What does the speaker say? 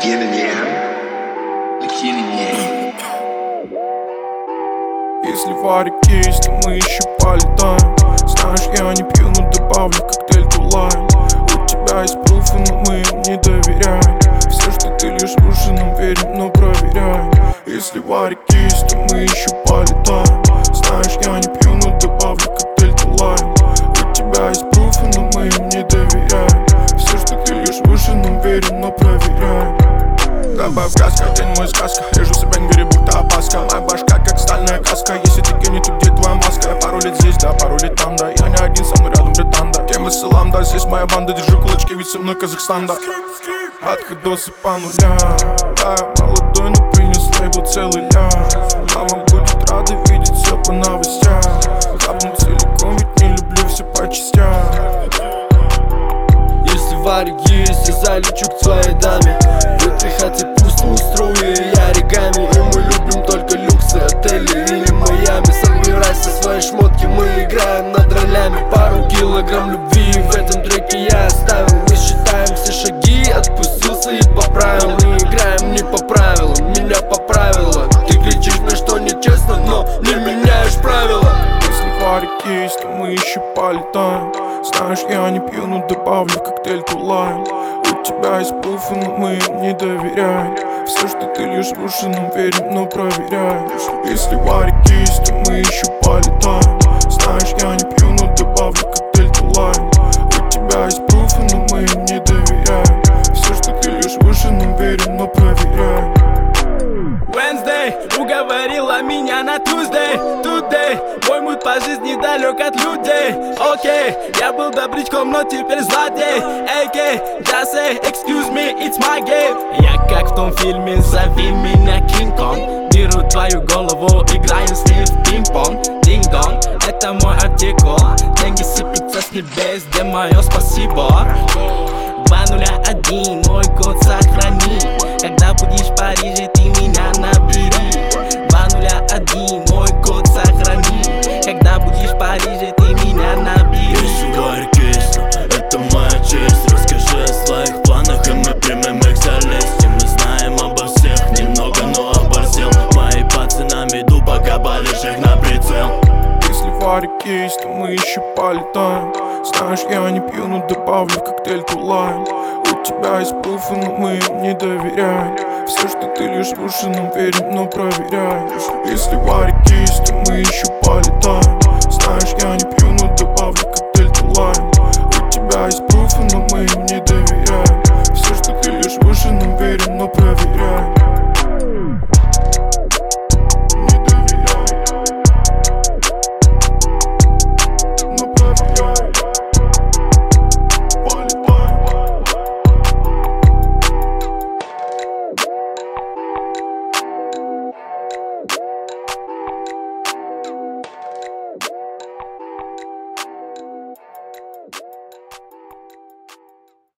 Yin and Yang. Like Yin and Yang. Если варик есть, то мы еще полетаем. Знаешь, я не пью, но добавлю коктейль Тулайн. У тебя есть пруфы, но мы им не доверяем. Все, что ты лишь в уши, нам верим, но проверяем. Если варик есть, то мы еще полетаем. Знаешь, я не пью, но добавлю коктейль Тулайн. У тебя есть пруфы, но мы им не доверяем. Все, что ты лишь в уши, нам верим, но проверяем. Добавь газка, день мой сказка. Режу себя, не греби, будто опаска. Моя башка как стальная каска. Если ты гений, то где твоя маска? Я пару лет здесь, да, пару лет там, да. Я не один, со мной рядом братан, да. Тем веселам, да, здесь моя банда. Держу кулачки, ведь со мной Казахстан, да. От ходоса по нулям. Да, я молодой, но принес лейбл целый лям. Мама будет рада видеть все по новостям. Хапну целиком, ведь не люблю все по частям. Если варик есть, я залечу к твоей даме. В этой хате пусто, устрою я оригами. И мы любим только люксы, отели или Майами. Собирай все свои шмотки, мы играем над ролями. Пару килограмм любви в этом треке я оставил. Мы считаем все шаги, отпустился и поправил. Мы играем не по правилам, меня поправило. Ты кричишь мне, что нечестно, но не меняешь правила. Если варик есть, то мы еще полетаем. Знаешь, я не пью, но добавлю в коктейль Тулайн. У тебя есть пруфы, но мы им не доверяем. Все, что ты лишь в уши, нам верим, но проверяем. Если варик есть, то мы еще полетаем. Знаешь, я не пью, но добавлю коктейль Тулайн. У тебя есть пруфы, но мы им не доверяем. Все, что ты лишь в уши, нам верим, но проверяем. Wednesday уговорила меня на Tuesday. Today мой муд по жизни далек от людей. Окей, я был добрячком, но теперь злодей. AK, just say excuse me, it's my game. Я как в том фильме, зови меня Кинг-Конг. Беру твою голову, играю с ней в пинг-понг. Динг-донг, это мой артикул. Деньги сыпятся с небес, где мое спасибо. 201, мой код сохрани. Когда будешь в Париже, ты меня набери. 201, мой код сохрани. Когда будешь в Париже, ты меня набери. Если варик есть, это моя честь. Расскажи о своих планах, и мы примем их за лесть. Мы знаем обо всех, немного, но оборзел. Мои пацанами иду, пока палишь их на прицел. Если варик есть, то мы еще полетаем. Знаешь, я не пью, но добавлю в коктейль Тулайн. У тебя есть пруфы, но мы им не доверяем. Все, что ты лишь в уши, нам верим, но проверяем. Если варик есть, то мы еще полетаем. Знаешь, я не пью, но добавлю